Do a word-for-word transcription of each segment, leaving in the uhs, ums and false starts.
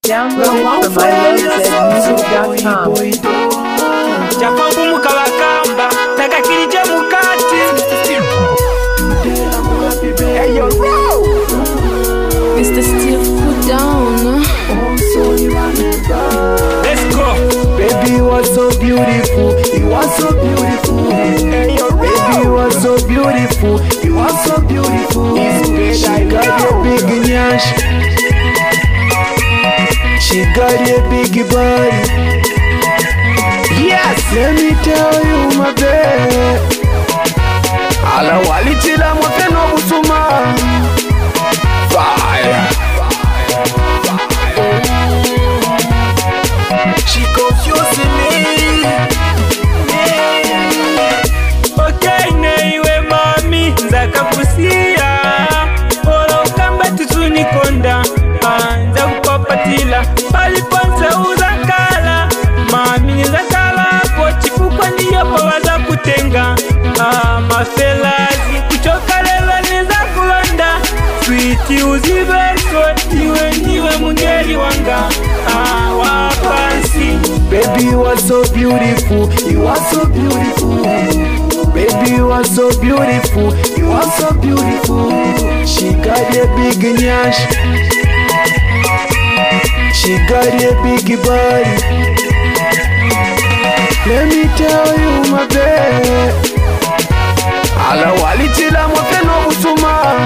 Download it from my love zed music dot com. Chapangu mukabakamba nakakirije mukati. Hey yo, Mister Steve, put down. Let's go. Baby, you are so beautiful. You are so beautiful. Hey yo, Baby, you are so beautiful. You are so beautiful. She got a big nyash. She got a big body. yes. Let me tell you, my babe. Ala walitila mwakeno busuma. Fire. She confusing me. Yeah. Okay, neiwe mami nzakakusia. Ora ukamba tuzuni konda. Nza kupapatila paliponza uzakala. Mami nzakala pochifukwa niyo pawaza kutenga. Ah, mafelazi kuchoka lelo nizakulonda. Sweetie uzibeso iwe niwe mungeri wanga. Ah, wapansi. Baby, you are so beautiful. You are so beautiful. Baby, you are so beautiful. You are so beautiful. She got a big nyash. She got a big body. Let me tell you, my babe. Ala walitila mwakeno busuma.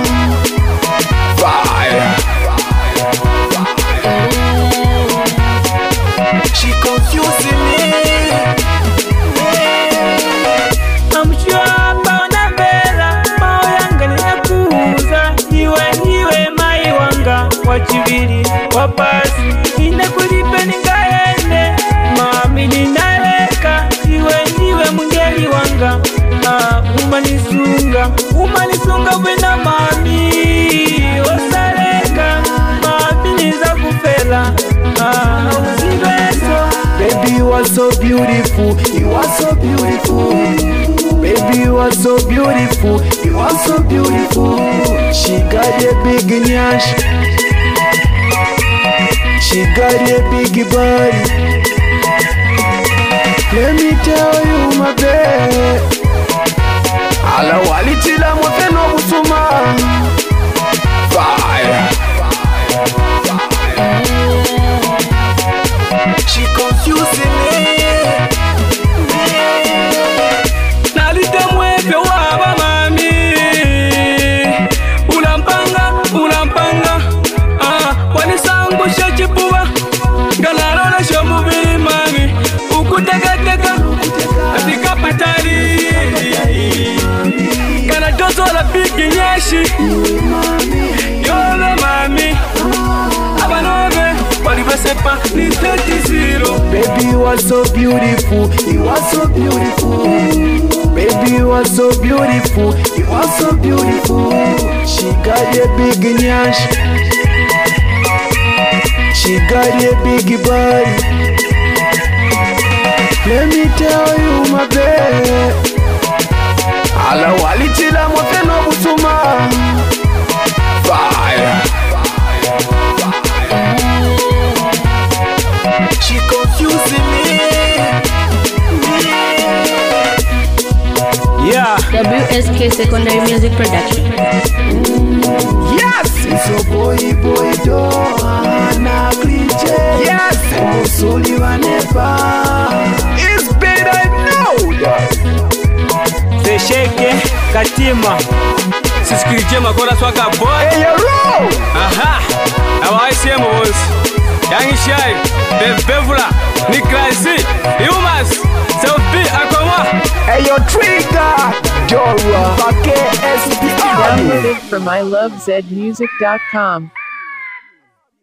Fire. She confusing me. I'm sure about na bela mao yanga ninakuuza. Niwe niwe mai wanga wachibiri wapasi. Ninakulipe ningaende mami ninaleka. Niwe niwe mungeli wanga. Ah, umanisunga umanisunga wena mami osaleka mami niza kufela. Ah, uzibeso. Baby, you are so beautiful. You are so beautiful. Baby, you are so beautiful. You are so beautiful. She got a big nyash. She got a big body. Let me tell you, my babe. Ala walitila mwakeno busuma. Fire. She confusing me. Nalite mwepe waba mami. Unampanga, unampanga. Ah, wanisangusha chipuwa. Galarona shomubiri mami. Ukutegateka, atika patari. Kana dozo la bigi nyeshi. Yolo mami. Abanobe, walibesepa ni thirty zero. Baby, you are so beautiful. You are so beautiful. Baby, you are so beautiful. You are so beautiful. She got a big nyash. She got a big body. Let me tell you, my babe. Ala walitila mwakeno busuma. Fire. She confusing me. Yeah. W S K Secondary Music Production. Yes. It's a boy, boy, Dohana Cliche. Yes. Musuli wanepa. It's better I know that. Sesheke Katima. Sisikirije makora swaka boy. Hey, yo, Aha. Awa I C M boss. Yangi Shai. Bevula. Niklaisi. Humas. Selfie akoma. hey, yo, Trigger. Dora. Bake S P R. Download it from my love zed music dot com.